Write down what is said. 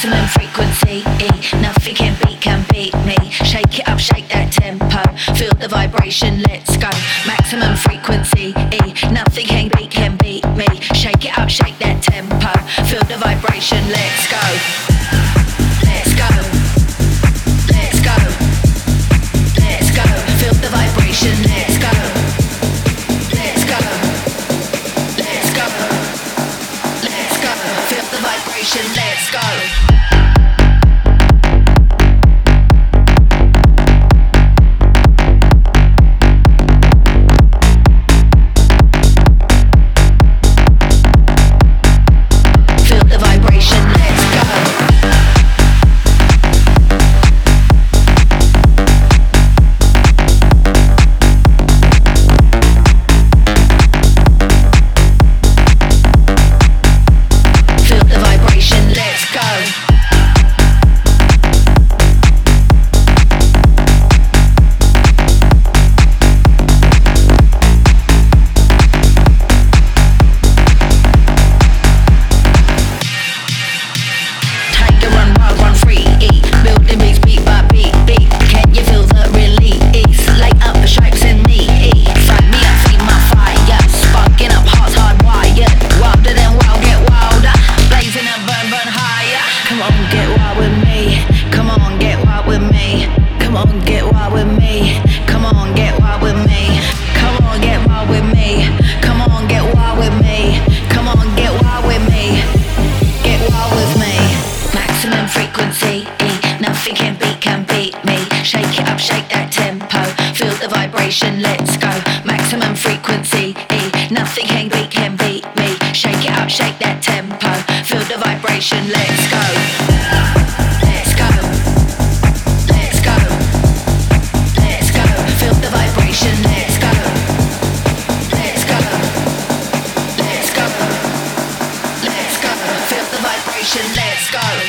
Maximum frequency, nothing can beat me. Shake it up, shake that tempo. Feel the vibration, let's go. Maximum frequency, nothing can beat me. Shake it up, shake that tempo. Feel the vibration, let's go. Let's go. Let's go. Let's go. Feel the vibration, let's go. Let's go. Let's go. Let's go. Feel the vibration, let's go. Let's go. Maximum frequency, nothing can beat me. Shake it up, shake that tempo. Feel the vibration, let's go. Let's go. Let's go. Let's go. Feel the vibration, let's go. Let's go. Let's go. Let's go. Feel the vibration, let's go.